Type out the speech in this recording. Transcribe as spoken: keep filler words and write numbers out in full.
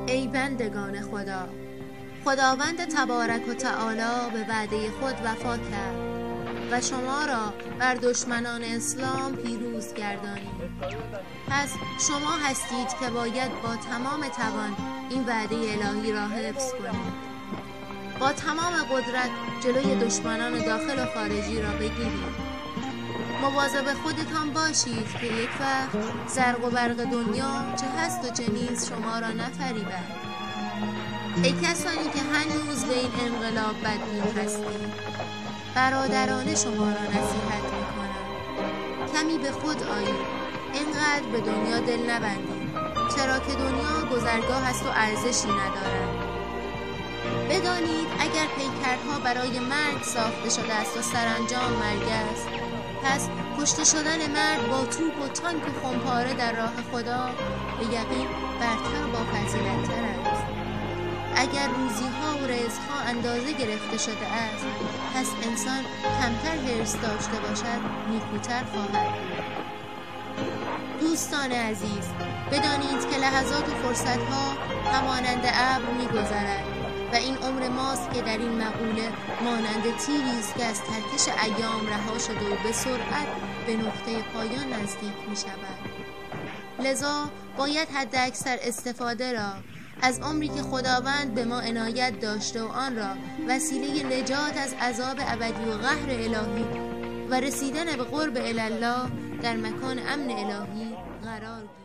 ای بندگان خدا، خداوند تبارک و تعالی به وعده خود وفا کرد و شما را بر دشمنان اسلام پیروز گردانید. پس شما هستید که باید با تمام توان این وعده الهی را حفظ کنید. با تمام قدرت جلوی دشمنان داخل و خارجی را بگیرید. مواظب خودتان باشید که یک وقت زرق و برق دنیا چه هست و چه نیست شما را نفریبد. ای کسانی که هنوز به این انقلاب بدبین هستید، برادرانه شما را نصیحت میکنم کمی به خود آیید. اینقدر به دنیا دل نبندید، چرا که دنیا گذرگاه است و ارزشی ندارد. بدانید اگر پیکرها برای مرگ ساخته شده است و سرانجام مرگ است، پس کشته شدن مرد با توپ و تانک و خمپاره در راه خدا به یقین برتر و با فضیلت‌تر است. اگر روزی‌ها و رزق‌ها اندازه گرفته شده است، پس انسان کمتر حرص داشته باشد نیکوتر خواهد بود. دوستان عزیز، بدانید که لحظات و فرصت‌ها همانند ابر می‌گذرد و این عمر ماست که در این مقوله مانند تیری است که از ترکش ایام رها شده و به سرعت به نقطه پایان نزدیک می‌شود. لذا باید حد اکثر استفاده را از عمری که خداوند به ما عنایت داشته و آن را وسیله نجات از عذاب ابدی و قهر الهی و رسیدن به قرب الله در مکان امن الهی قرار گیرید.